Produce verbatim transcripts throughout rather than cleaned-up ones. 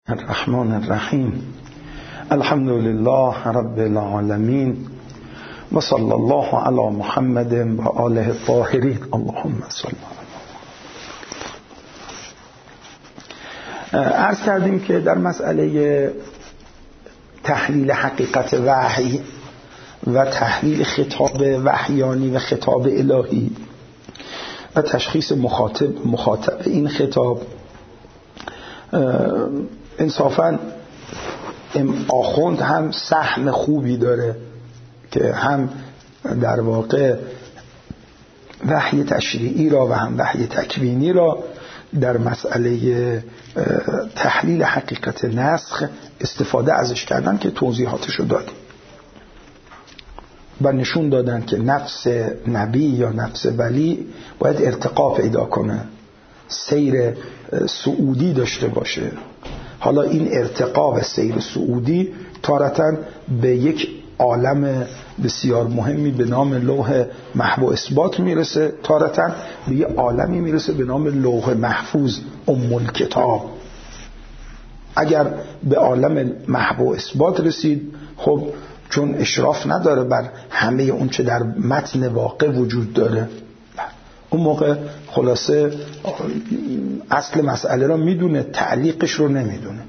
الرحمن الرحیم الحمد لله رب العالمین و صلی الله علی محمد و آله الطاهرین اللهم صل. عرض کردیم که در مسئله تحلیل حقیقت وحی و تحلیل خطاب وحیانی و خطاب الهی و تشخیص مخاطب مخاطب این خطاب، انصافاً آخوند هم سهم خوبی داره که هم در واقع وحی تشریعی را و هم وحی تکوینی را در مسئله تحلیل حقیقت نسخ استفاده ازش کردن که توضیحاتش رو دادیم و نشون دادن که نفس نبی یا نفس ولی باید ارتقا پیدا کنه، سیر صعودی داشته باشه. حالا این ارتقا و سیر صعودی تارتاً به یک عالم بسیار مهمی به نام لوح محو و اثبات میرسه، تارتاً به یک عالمی میرسه به نام لوح محفوظ ام الکتاب. اگر به عالم محو و اثبات رسید، خب چون اشراف نداره بر همه اون چه در متن واقع وجود داره، اون موقع خلاصه اصل مسئله را میدونه، تعلیقش رو نمیدونه.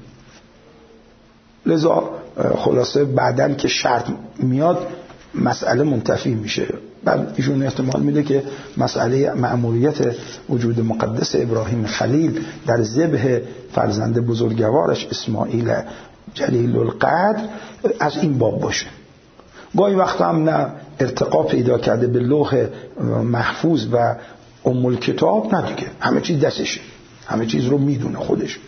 لذا خلاصه بعدن که شرط میاد مسئله منتفی میشه. بعد ایشون احتمال میده که مسئله مأموریت وجود مقدس ابراهیم خلیل در ذبح فرزند بزرگوارش اسماعیل جلیل القدر از این باب باشه. گاهی وقت هم نه ارتقا پیدا کرده به لوح محفوظ و ام الکتاب، نه دیگه همه چیز دستشه، همه چیز رو میدونه خودش.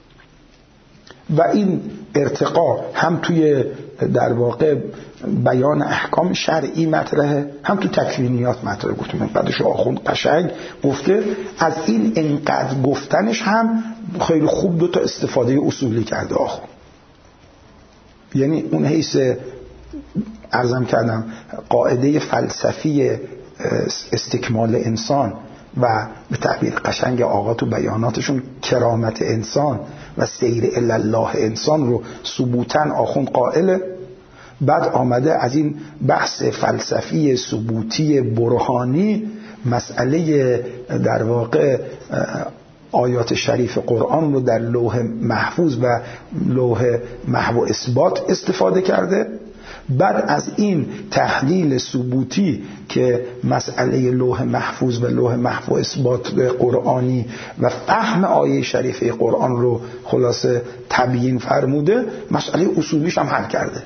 و این ارتقا هم توی در واقع بیان احکام شرعی مطرحه، هم تو تکوینیات مطرحه. گفتم بعدش آخوند قشنگ گفته از این انقدر گفتنش هم خیلی خوب دو تا استفاده اصولی کرده آخوند. یعنی اون حیث عرضم کردم قاعده فلسفی استکمال انسان و به تعبیر قشنگ آقا تو بیاناتشون کرامت انسان و سیر الی الله انسان رو ثبوتاً آخوند قائله. بعد آمده از این بحث فلسفی ثبوتی برهانی مسئله در واقع آیات شریف قرآن رو در لوح محفوظ و لوح محو و اثبات استفاده کرده. بعد از این تحلیل ثبوتی که مسئله لوح محفوظ و لوح محو و اثبات قرآنی و فهم آیه شریفه قرآن رو خلاصه تبیین فرموده، مسئله اصولیش هم حل کرده.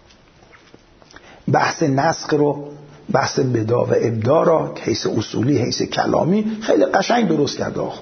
بحث نسخ رو، بحث بدا و ابدا را که حیث اصولی حیث کلامی خیلی قشنگ درست کرده آخو.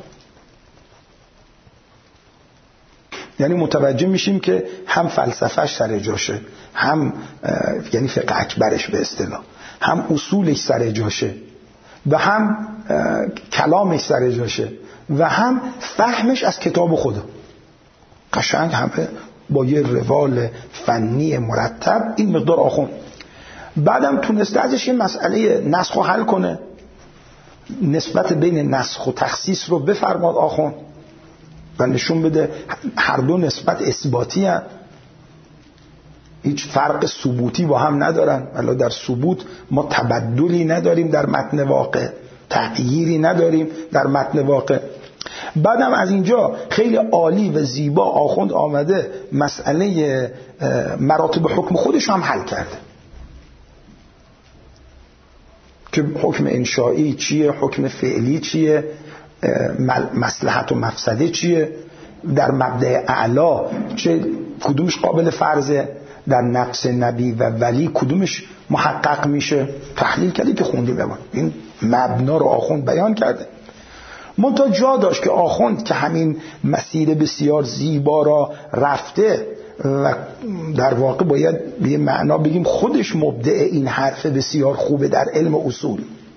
یعنی متوجه میشیم که هم فلسفهش سر جاشه، هم یعنی فقه اکبرش به اصطلاح، هم اصولش سر جاشه و هم کلامش سر جاشه و هم فهمش از کتاب خدا. قشنگ همه با یه روال فنی مرتب این مقدار آخوند. بعدم تونسته ازش این مسئله نسخ رو حل کنه، نسبت بین نسخ و تخصیص رو بفرماد آخوند و نشون بده هر دو نسبت اثباتی هست، هیچ فرق ثبوتی با هم ندارن. ولی در ثبوت ما تبدلی نداریم در متن واقع، تغییری نداریم در متن واقع. بعدم از اینجا خیلی عالی و زیبا آخوند آمده مسئله مراتب حکم خودش هم حل کرده که حکم انشایی چیه، حکم فعلی چیه، مصلحت و مفسده چیه، در مبدأ اعلا چه کدومش قابل فرضه، در نفس نبی و ولی کدومش محقق میشه. تحلیل کردی که خوندی بمان این مبنا رو آخوند بیان کرده. منتها جا داشت که آخوند که همین مسیر بسیار زیبا را رفته و در واقع باید به معنا بگیم خودش مبدع این حرف بسیار خوبه در علم اصول،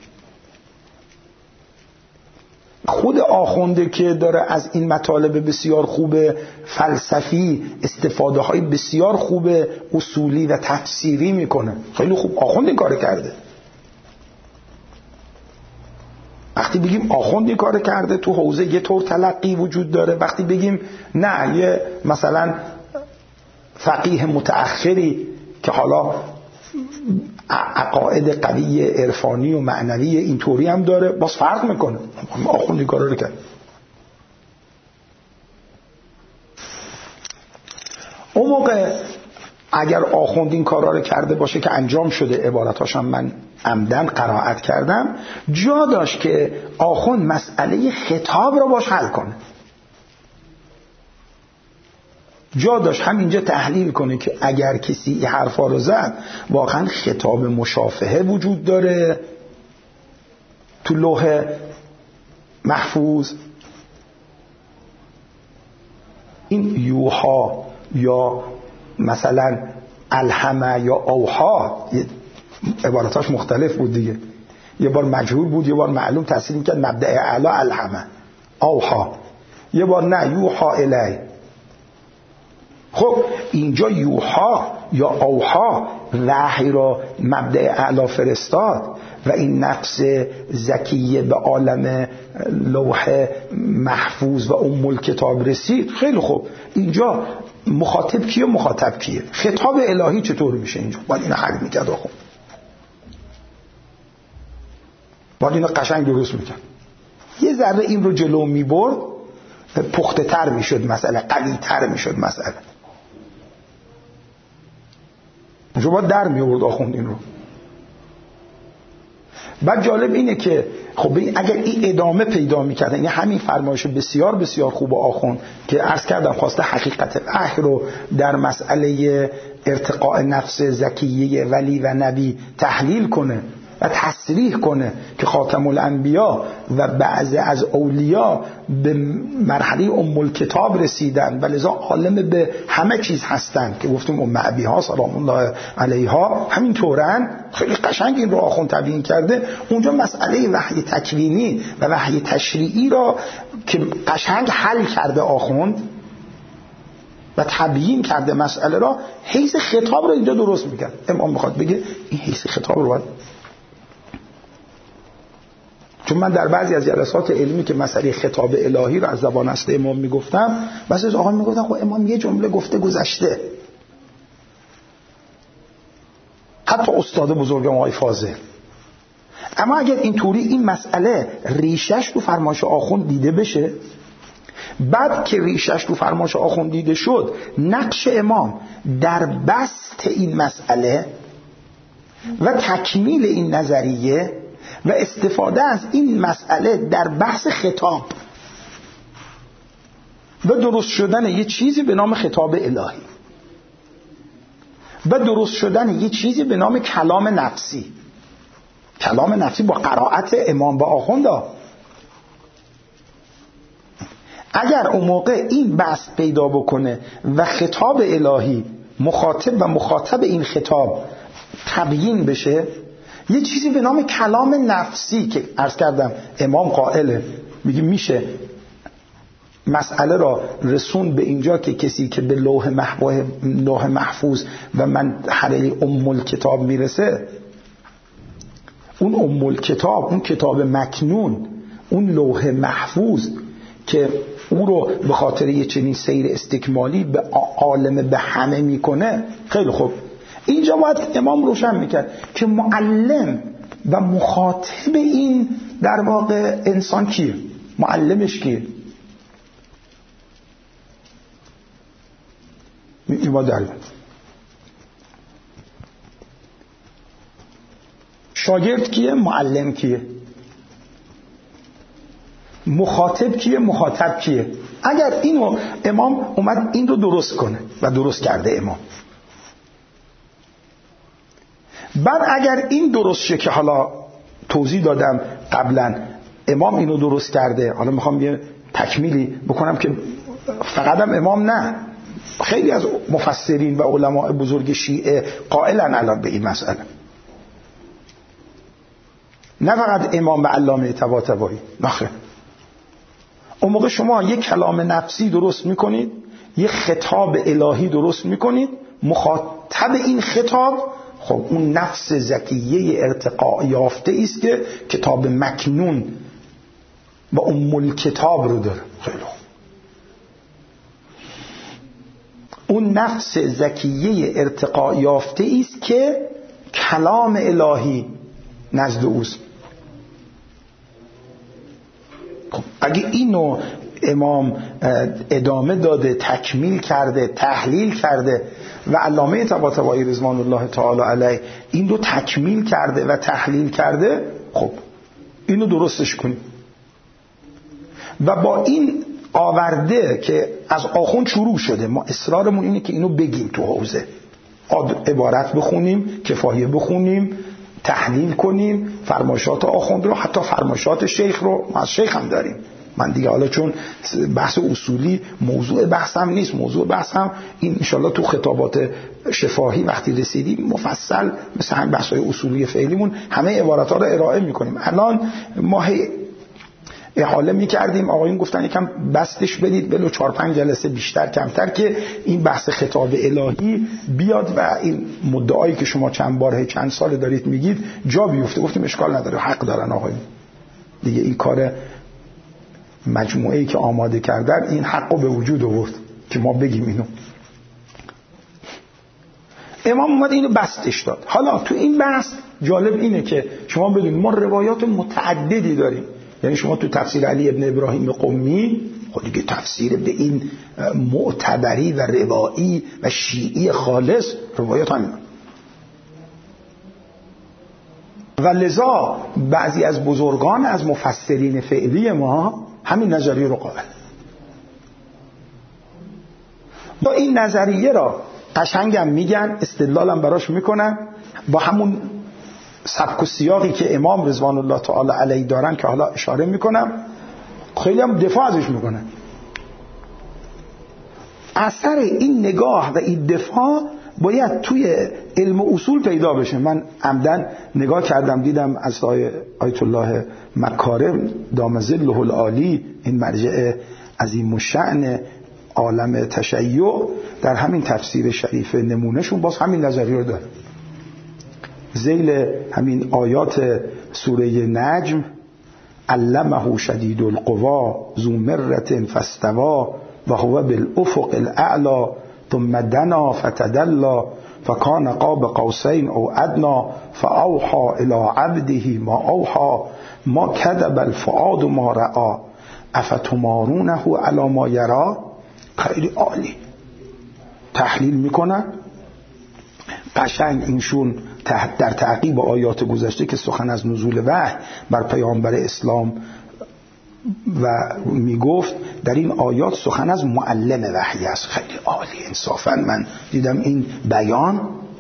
خود آخونده که داره از این مطالب بسیار خوب فلسفی استفاده های بسیار خوب اصولی و تفسیری میکنه. خیلی خوب آخوند این کار کرده. وقتی وقتی بگیم آخوند این کار کرده تو حوزه یه طور تلقی وجود داره، وقتی بگیم نه یه مثلا فقیه متأخری که حالا عقاید قوی عرفانی و معنوی اینطوری هم داره باز فرق میکنه. آخوند این کارا رو کرد. اون موقع اگر آخوند این کارا رو کرده باشه که انجام شده، عبارتاشم من عمدن قرائت کردم، جا داشت که آخوند مسئله خطاب رو باش حل کنه، جا داشت همینجا تحلیل کنه که اگر کسی این حرفا رو زد واقعا خطاب مشافهه وجود داره تو لوح محفوظ. این یوها یا مثلا الهمه یا اوها عبارتاش مختلف بود دیگه، یه بار مجهول بود، یه بار معلوم تفسیر میکرد مبدأ اعلا الهمه اوها، یه بار نه یوها الی. خب اینجا یوها یا اوها وحی را مبدأ اعلا فرستاد و این نفس زکیه به عالم لوح محفوظ و ام الکتاب رسید. خیلی خوب، اینجا مخاطب کیه؟ مخاطب کیه؟ خطاب الهی چطور میشه اینجا؟ باید اینو حل میکرد، آخو باید اینو قشنگ درست میکرد. یه ذره این رو جلو میبرد پخته تر میشد مسئله، قوی تر میشد مسئله. اونجا باید در میورد آخوند این رو. بعد جالب اینه که خب اگر این ادامه پیدا میکردن، یعنی همین فرمایش بسیار بسیار خوب آخوند که عرض کردم خواسته حقیقت وحی رو در مسئله ارتقاء نفس زکیه ولی و نبی تحلیل کنه و تصریح کنه که خاتم الانبیا و بعضی از اولیا به مرحله ام الکتاب رسیدن و لذا عالم به همه چیز هستن که گفتیم ام ابیها سلام الله علیها همین طورن. خیلی قشنگ این رو آخوند تبیین کرده. اونجا مسئله وحی تکوینی و وحی تشریعی را که قشنگ حل کرده آخوند و تبیین کرده مسئله را، حیث خطاب را اینجا درست میکرد. امام میخواد بگه این حیث خطاب رو باید، چون من در بعضی از جلسات علمی که مسئله خطاب الهی رو از زبان اصل امام میگفتم، بس از آقا میگفتن خب امام یه جمله گفته گذشته. حتی استاد بزرگم آقای فاضل. اما اگر اینطوری این مسئله ریشش تو فرمایش آخوند دیده بشه، بعد که ریشش تو فرمایش آخوند دیده شد، نقش امام در بسط این مسئله و تکمیل این نظریه و استفاده از این مسئله در بحث خطاب و درست شدن یه چیزی به نام خطاب الهی و درست شدن یه چیزی به نام کلام نفسی. کلام نفسی با قرائت امام و آخوند. اگر اون موقع این بحث پیدا بکنه و خطاب الهی مخاطب و مخاطب این خطاب تبیین بشه، یه چیزی به نام کلام نفسی که عرض کردم امام قائله، میگه میشه مسئله را رسون به اینجا که کسی که به لوح محفوظ, لوح محفوظ و من حرلی ام الکتاب میرسه، اون ام الکتاب، اون کتاب مکنون، اون لوح محفوظ که او رو به خاطر یه چنین سیر استکمالی به عالم به همه میکنه. خیلی خوب، اینجا باید امام روشن میکرد که معلم و مخاطب این در واقع انسان کیه، معلمش کیه. این باید در شاگرد کیه، معلم کیه، مخاطب کیه، مخاطب کیه. اگر اینو امام اومد این رو درست کنه و درست کرده امام، بعد اگر این درست شه که حالا توضیح دادم قبلا امام اینو درست کرده، حالا میخوام یه تکمیلی بکنم که فقط هم امام نه، خیلی از مفسرین و علماء بزرگ شیعه قائلن الان به این مسئله، نه فقط امام و علامه طباطبایی. نخیر، اون موقع شما یک کلام نفسی درست میکنید، یک خطاب الهی درست میکنید، مخاطب این خطاب خب اون نفس زکیه ارتقاء یافته است که کتاب مکنون و ام الکتاب رو داره. خیلی اون نفس زکیه ارتقا یافته است که کلام الهی نزد اوست. خب اگه اینو امام ادامه داده، تکمیل کرده، تحلیل کرده و علامه طباطبایی رضوان الله تعالی علیه این رو تکمیل کرده و تحلیل کرده، خب اینو درستش کنیم. و با این آورده که از آخوند شروع شده، ما اصرارمون اینه که اینو بگیم تو حوزه، عبارت بخونیم، کفایه بخونیم، تحلیل کنیم، فرمایشات آخوند رو، حتی فرمایشات شیخ رو، ما از شیخ هم داریم. من دیگه حالا چون بحث اصولی موضوع بحثم نیست، موضوع بحثم این انشالله تو خطابات شفاهی وقتی رسیدیم مفصل مثل همین بحث‌های اصولی فعلیمون همه عبارات‌ها رو ارائه می‌کنیم. الان ما احاله می‌کردیم، آقایون گفتن یکم بستش بدید بلو چهار پنج جلسه بیشتر کمتر که این بحث خطاب الهی بیاد و این مدعایی که شما چند باره چند سال دارید میگید جا بیفته. گفتیم اشکال نداره، حق دارن آقایون دیگه، این کار مجموعه‌ای که آماده کردن این حقو به وجود آورد که ما بگیم اینو. امام اومد اینو بستش داد. حالا تو این بحث جالب اینه که شما بدونید ما روایات متعددی داریم. یعنی شما تو تفسیر علی ابن ابراهیم قمی خود دیگه تفسیر به این معتبری و روایی و شیعی خالص روایات همین. و لذا بعضی از بزرگان از مفسرین فعلی ما همین نظریه رو قائل. با این نظریه را قشنگم میگن، استدلالم براش میکنن با همون سبک و سیاقی که امام رضوان الله تعالی علیه دارن که حالا اشاره میکنم، خیلی هم دفاع ازش میکنن. اثر این نگاه و این دفاع باید توی علم اصول پیدا بشه. من عمدن نگاه کردم دیدم از آیت الله مکارم دام ظله العالی، این مرجع عظیم الشأن عالم تشیع، در همین تفسیر شریف نمونهشون باز همین نظریه رو داره. ذیل همین آیات سوره نجم، علمه شدید القوا ذو مرة فاستوى و هو بالافق الاعلی ثم دنا فتدلى فكان قاب قوسين او ادنى فاوحى الى عبده ما اوحى ما كذب الفؤاد ما رأى افتمارونه على ما يرى. خیلی عالی تحلیل میکنن قشنگ. اینشون در تعقیب آیات گذشته که سخن از نزول وحی بر پیامبر اسلام و میگفت در این آیات سخن از معلم وحی است. خیلی عالی. انصافا من دیدم این بیان،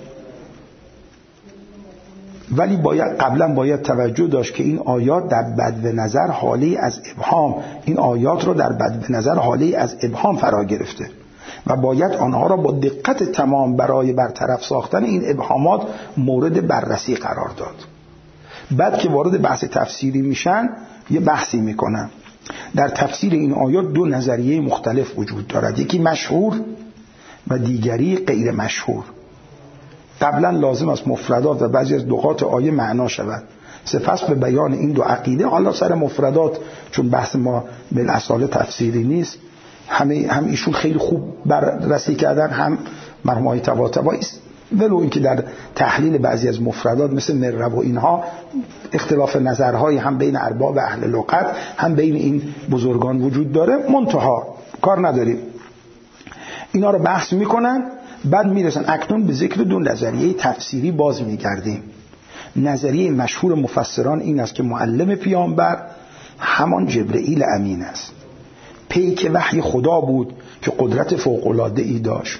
ولی باید قبلا باید توجه داشت که این آیات در بدو نظر حالی از ابهام، این آیات رو در بدو نظر حالی از ابهام فرا گرفته و باید آنها را با دقت تمام برای برطرف ساختن این ابهامات مورد بررسی قرار داد. بعد که وارد بحث تفسیری میشن یه بحثی میکنن. در تفسیر این آیات دو نظریه مختلف وجود دارد، یکی مشهور و دیگری غیر مشهور. قبلا لازم است مفردات و بعضی از نقاط آیه معنا شود. سپس به بیان این دو عقیده، حالا سر مفردات چون بحث ما بالاصاله تفسیری نیست، همه هم ایشون خیلی خوب بررسی کردن، هم مرحوم آقای طباطبایی، ولو اینکه در تحلیل بعضی از مفردات مثل مره و اینها اختلاف نظرهای هم بین ارباب اهل لغت هم بین این بزرگان وجود داره، منتها کار نداریم. اینا رو بحث میکنن، بعد میرسن اکنون به ذکر دو نظریه تفسیری باز میگردیم. نظریه مشهور مفسران این است که معلم پیامبر همان جبرئیل امین است، پیک وحی خدا بود که قدرت فوق‌العاده‌ای داشت.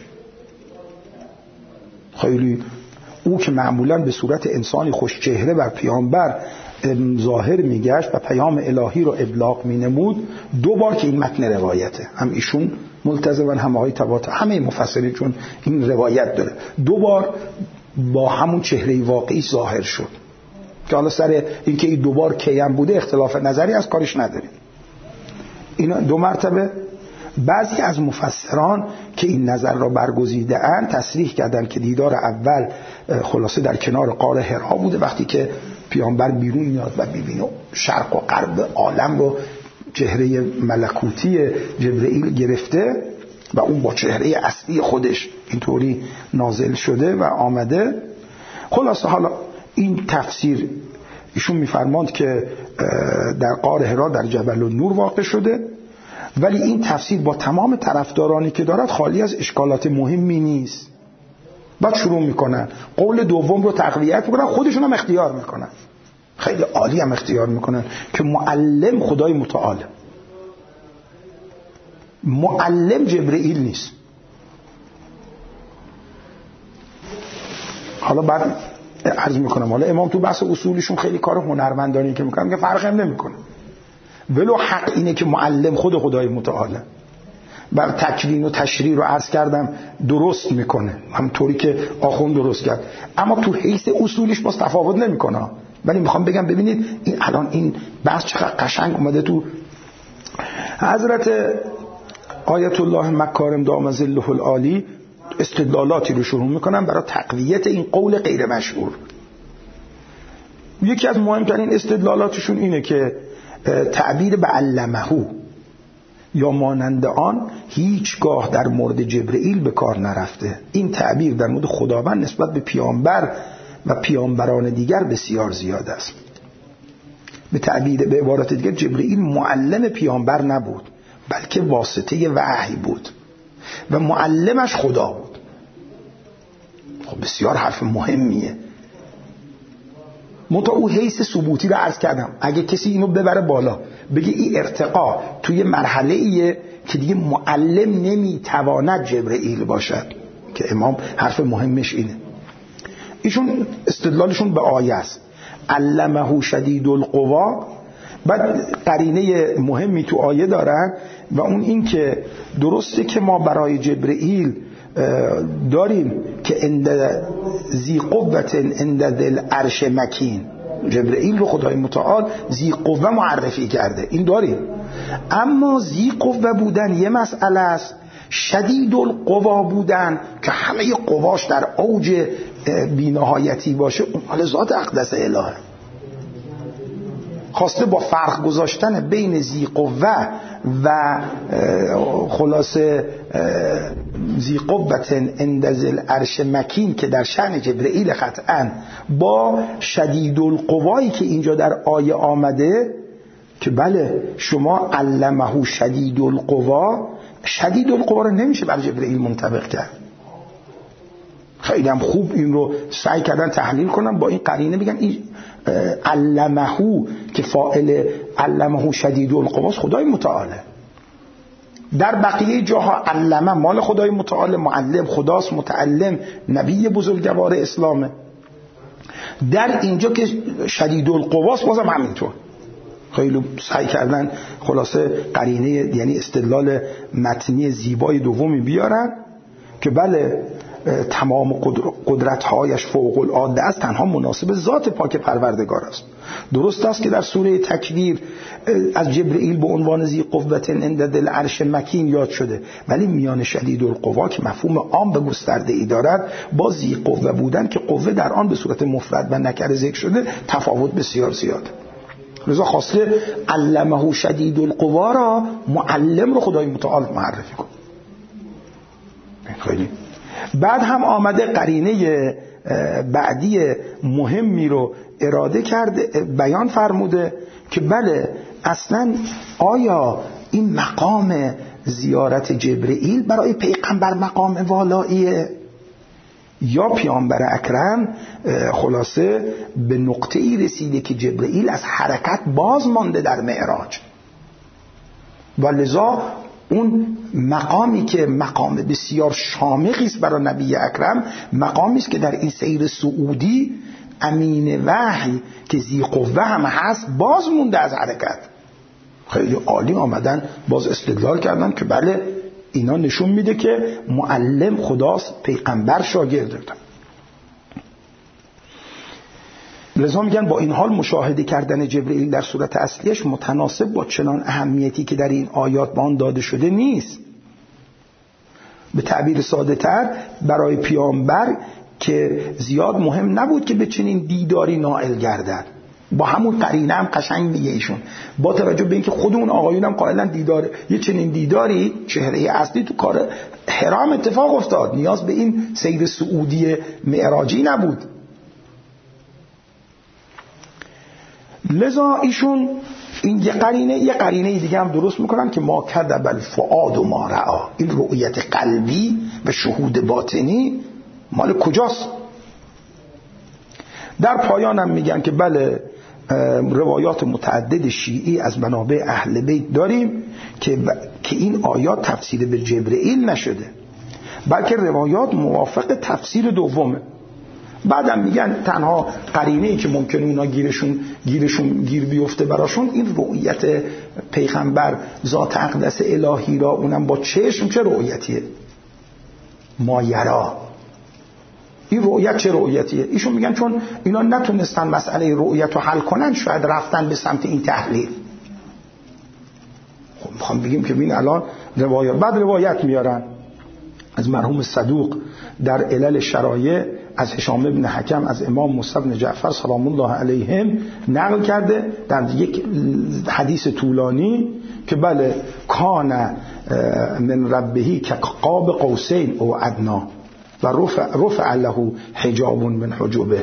خیلی او که معمولا به صورت انسانی خوش چهره بر پیامبر ظاهر میگشت و پیام الهی رو ابلاغ مینمود، دو بار که این متن روایته، هم ایشون ملتزما هم آقای طباطبایی، همه مفسرین چون این روایت داره، دو بار با همون چهره واقعی ظاهر شد که حالا سر اینکه این دو بار کیم بوده اختلاف نظری از کارش نداریم. اینا دو مرتبه. بعضی از مفسران که این نظر را برگزیده اند تصریح کردند که دیدار اول خلاصه در کنار غار حرا بوده، وقتی که پیامبر بیرون میاد و ببینه شرق و غرب عالم رو چهره ملکوتی جبرئیل گرفته و اون با چهره اصلی خودش اینطوری نازل شده و آمده. خلاصه حالا این تفسیر ایشون میفرماند که در غار حرا در جبل النور واقع شده، ولی این تفسیر با تمام طرفدارانی که دارد خالی از اشکالات مهمی نیست. بعد شروع میکنن قول دوم رو تقویت میکنن، خودشون هم اختیار میکنن، خیلی عالی هم اختیار میکنن که معلم خدای متعال، معلم جبرئیل نیست. حالا بعد عرض میکنم حالا امام تو بحث اصولشون خیلی کار هنرمندانه که میکنن که فرق هم نمیکنه، ولو حق اینه که معلم خود خدای متعاله. بر تکوین و تشریح رو عرض کردم درست میکنه، همونطوری که آخوند درست کرد، اما تو حیث اصولش باز تفاوت نمیکنه. ولی میخوام بگم ببینید این الان این بحث چقدر قشنگ اومده تو. حضرت آیت الله مکارم دام ظله العالی استدلالاتی رو شروع میکنن برای تقویت این قول غیر مشهور. یکی از مهمترین استدلالاتشون اینه که تعبیر به علمهو یا مانند آن هیچگاه در مورد جبرئیل به کار نرفته. این تعبیر در مورد خداوند نسبت به پیامبر و پیامبران دیگر بسیار زیاد است. به تعبیر به عبارت دیگر جبرئیل معلم پیامبر نبود، بلکه واسطه وحی بود و معلمش خدا بود. خب بسیار حرف مهمیه. منتها او حیث ثبوتی رو عرض کردم، اگه کسی اینو ببره بالا بگه این ارتقا توی مرحله ایه که دیگه معلم نمیتواند جبرئیل باشد، که امام حرف مهمش اینه. ایشون استدلالشون به آیه است علمه شدید القوا. بعد قرینه مهمی تو آیه دارن و اون این که درسته که ما برای جبرئیل داریم که عند ذی قوت عند ذی العرش مکین، جبرئیل رو خدای متعال ذی قوه معرفی کرده، این داریم. اما ذی قوه بودن یه مسئله است، شدید القوا بودن که همه قواش در اوج بی‌نهایتی باشه، اون حال ذات اقدس الهه. خواسته با فرق گذاشتن بین ذی قوه و خلاصه ذی قوت عند ذی العرش مکین که در شأن جبرئیل قطعاً با شدید القوایی که اینجا در آیه آمده که بله شما علمه شدید القوا، شدید القوا رو نمیشه بر جبرئیل منطبق کرد. خیلی هم خوب این رو سعی کردن تحلیل کنن، با این قرینه بگن این علمهو که فاعل علمهو شدید القواست خدای متعاله. در بقیه جاها علمه مال خدای متعال، معلم خداست، متعلم نبی بزرگوار اسلامه. در اینجا که شدید القواست بازم همینطور. خیلی سعی کردن خلاصه قرینه یعنی استدلال متنی زیبای دومی بیارن که بله تمام قدرت‌هایش فوق العاده است، تنها مناسب ذات پاک پروردگار است. درست است که در سوره تکویر از جبرئیل به عنوان ذی قوت عند ذی العرش مکین یاد شده، ولی میان شدید القوا که مفهوم عام به گسترده‌ای دارد با ذی قوه بودن که قوه در آن به صورت مفرد و نکره ذکر شده تفاوت بسیار زیاده. لذا خواسته علمه شدید القوا را معلم رو خدای متعال معرفی کن. خیلی بعد هم آمده قرینه بعدی مهمی رو اراده کرده، بیان فرموده که بله اصلا آیا این مقام زیارت جبرئیل برای پیغمبر مقام والاییه یا پیامبر اکرم خلاصه به نقطه ای رسیده که جبرئیل از حرکت باز مانده در معراج و لذا اون مقامی که مقام بسیار شامخی است برای نبی اکرم، مقامی است که در این سیر سعودی امین وحی که ذی قوه هم هست باز مونده از حرکت. خیلی عالی آمدن باز استدلال کردن که بله اینا نشون میده که معلم خداست، پیغمبر شاگرد دارد. لذا میگن با این حال مشاهده کردن جبرئیل در صورت اصلیش متناسب با چنان اهمیتی که در این آیات به آن داده شده نیست. به تعبیر ساده تر برای پیامبر که زیاد مهم نبود که به چنین دیداری نائل گردد، با همون قرینه هم قشنگ میگه ایشون، با توجه به اینکه خود اون آقایون هم قائلا دیدار یه چنین دیداری چهره اصلی تو کار حرام اتفاق افتاد، نیاز به این سیر سعودی معراجی نبود. لذا ایشون این یه قرینه یه قرینه دیگه هم درست میکنن که ما کذب الفؤاد و ما رأى، این رؤیت قلبی و شهود باطنی مال کجاست؟ در پایان هم میگن که بله روایات متعدد شیعی از منابع اهل بیت داریم که ب... که این آیات تفسیر به جبرئیل نشده، بلکه روایات موافق تفسیر دومه. بعدم میگن تنها قرینه‌ای که ممکنه اونا گیرشون گیرشون گیر بیفته براشون این رؤیت پیغمبر ذات اقدس الهی را، اونم با چشم، چه رؤیتیه؟ ما یرا. این رؤیت چه رؤیتیه؟ ایشون میگن چون اینا نتونستن مسئله رؤیت رو حل کنن شاید رفتن به سمت این تحلیل. خب میخوام بگیم که ببین الان روایات، بعد روایت میارن از مرحوم صدوق در علل شرایع از هشام بن حکم از امام موسی بن جعفر سلام الله علیهم نقل کرده در یک حدیث طولانی که بله کان من ربهی که قاب قوسین او ادنا و رفع, رفع له حجاب من حجوبه.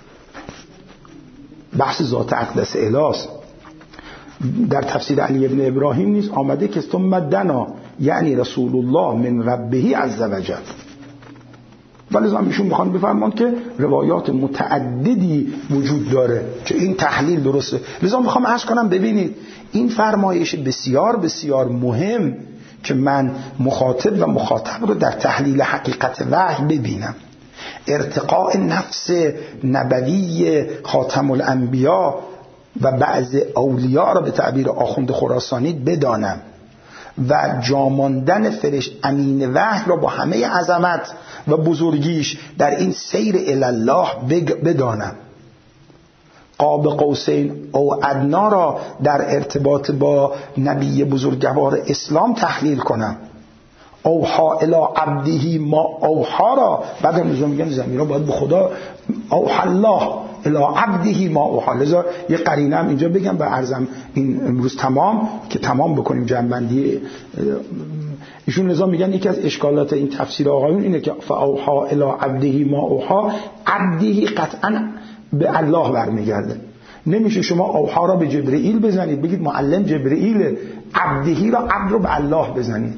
بحث ذات اقدس الهی در تفسیر علی ابن ابراهیم نیست، آمده که ثم دنا یعنی رسول الله من ربه عز وجل. ولی زمیشون میخوان بفرمان که روایات متعددی وجود داره که این تحلیل درسته. لذا میخوام عرض کنم ببینید این فرمایش بسیار بسیار مهم که من مخاطب و مخاطب رو در تحلیل حقیقت وحی ببینم، ارتقاء نفس نبوی خاتم الانبیا و بعض اولیاء را به تعبیر آخوند خراسانی بدانم و جاماندن فرشت امین وحی را با همه عظمت و بزرگیش در این سیر الله بدانم. قاب قوسین او ادنا را در ارتباط با نبی بزرگوار اسلام تحلیل کنم. اوحا الی عبده ما اوحا را بعد هم میگن زمین را باید به خدا اوحا الله الی عبده ما اوحا. لذا یه قرینه هم اینجا بگم و عرضم این امروز تمام که تمام بکنیم جنبندی ایشون. لذا میگن یکی از اشکالات این تفسیر آقایون اینه که فاوحا الی عبده ما اوحا، عبده قطعا به الله برمیگرده. نمیشه شما اوحا را به جبرئیل بزنید بگید معلم جبرئیل، عبدهی را عبد رو به الله بزنید.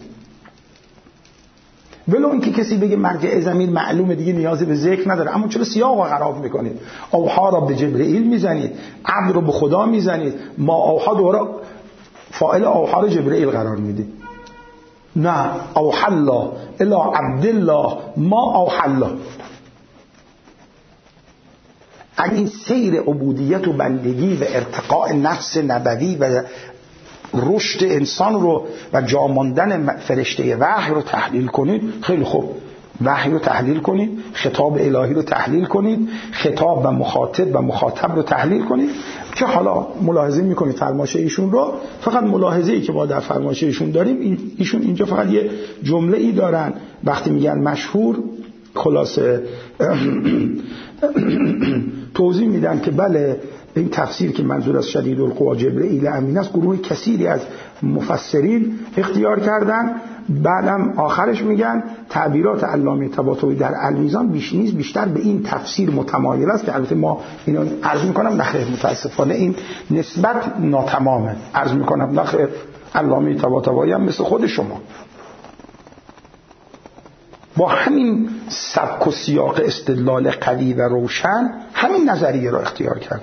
ولو اینکه کسی بگه مرجع ضمیر معلومه دیگه نیازی به ذکر نداره، اما چرا سیاق رو خراب میکنید؟ اوحا را به جبرئیل میزنید، عبد رو به خدا میزنید، ما اوحا دوباره فاعل اوحا رو جبرئیل قرار میدید. نه، اوحا الله الی عبدالله ما اوحا الله. اگه این سیر عبودیت و بندگی و ارتقاء نفس نبوی و رشد انسان رو و جاماندن فرشته وحی رو تحلیل کنید، خیلی خوب وحی رو تحلیل کنید، خطاب الهی رو تحلیل کنید، خطاب و مخاطب و مخاطب رو تحلیل کنید که حالا ملاحظه میکنید فرمایش ایشون رو. فقط ملاحظه ای که ما در فرمایش ایشون داریم، ایشون اینجا فقط یه جمله ای دارن وقتی میگن مشهور، خلاصه توضیح میدن که بله این تفسیر که منظور از شدید القوا جبرئیل امین است گروه کثیری از مفسرین اختیار کردن. بعدم آخرش میگن تعبیرات علامه طباطبایی در المیزان بیش نیز بیشتر به این تفسیر متمایل است که البته ما اینو عرض میکنم نخیر، متاسفانه این نسبت ناتمامه. عرض میکنم نخیر، علامه طباطبایی هم مثل خود شما با همین سبک و سیاق استدلال قوی و روشن همین نظریه را اختیار کردن.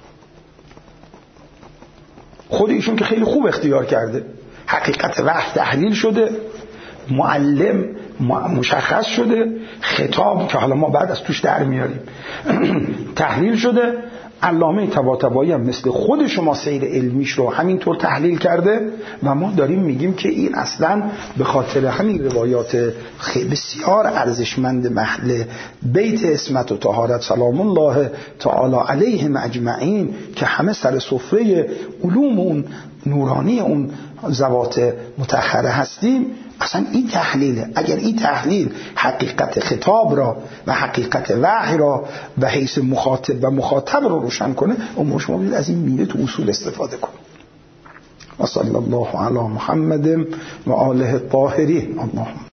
خود ایشون که خیلی خوب اختیار کرده، حقیقت وحی تحلیل شده، معلم مشخص شده، خطاب که حالا ما بعد از توش در میاریم تحلیل شده. علامه طباطبایی هم مثل خود شما سیر علمیش رو همینطور تحلیل کرده و ما داریم میگیم که این اصلا به خاطر همین روایات بسیار ارزشمند محل بیت عصمت و طهارت سلام الله تعالی علیهم اجمعین که همه سر سفره علوم اون نورانی اون ذوات متأخره هستیم، اصلا این تحلیله. اگر این تحلیل حقیقت خطاب را و حقیقت وحی را به حیث مخاطب و مخاطب را روشن کنه، اون شما باید از این میوه تو اصول استفاده کنید. و صلی الله علی محمد و آله الطاهرین. اللهم